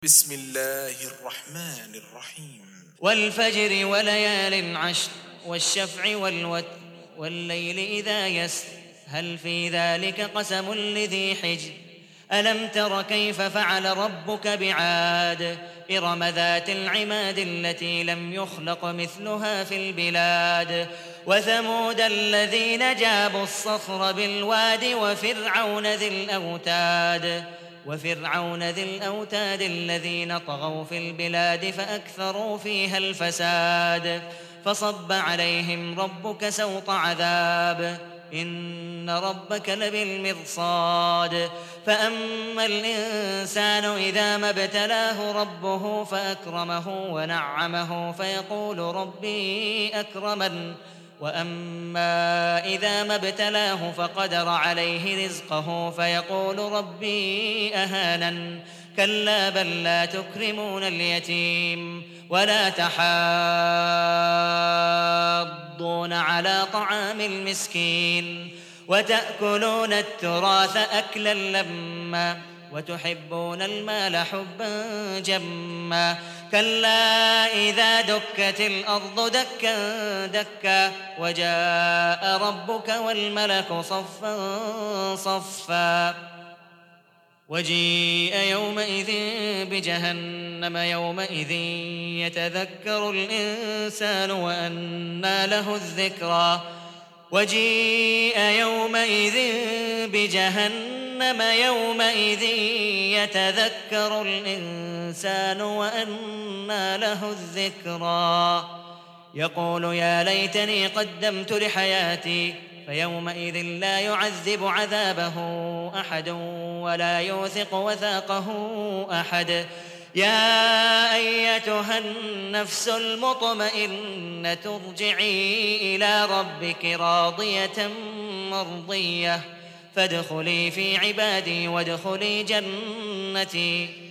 بسم الله الرحمن الرحيم والفجر وليال عشر والشفع والوتر والليل إذا يسر هل في ذلك قسم لذي حجر ألم تر كيف فعل ربك بعاد إرم ذات العماد التي لم يخلق مثلها في البلاد وثمود الذين جابوا الصخر بالواد وفرعون ذي الأوتاد الذين طغوا في البلاد فأكثروا فيها الفساد فصب عليهم ربك سوط عذاب إن ربك لبالمرصاد فأما الإنسان إذا ما ابتلاه ربه فأكرمه ونعمه فيقول ربي أكرمن وأما إذا ما ابتلاه فقدر عليه رزقه فيقول ربي أهانن كلا بل لا تكرمون اليتيم ولا تحاضون على طعام المسكين وتأكلون التراث أكلا لما وتحبون المال حبا جما كلا إذا دكت الأرض دكا دكا وجاء ربك والملك صفا صفا وجيء يومئذ بجهنم يومئذ يتذكر الإنسان وأنى له الذكرى وجيء يومئذ بجهنم يومئذ يتذكر الإنسان وأنى له الذكرى يقول يا ليتني قدمت لحياتي فيومئذ لا يعذب عذابه أحد ولا يوثق وثاقه أحد يا أيتها النفس المطمئنة ارجعي إلى ربك راضية مرضية فادخلي في عبادي وادخلي جنتي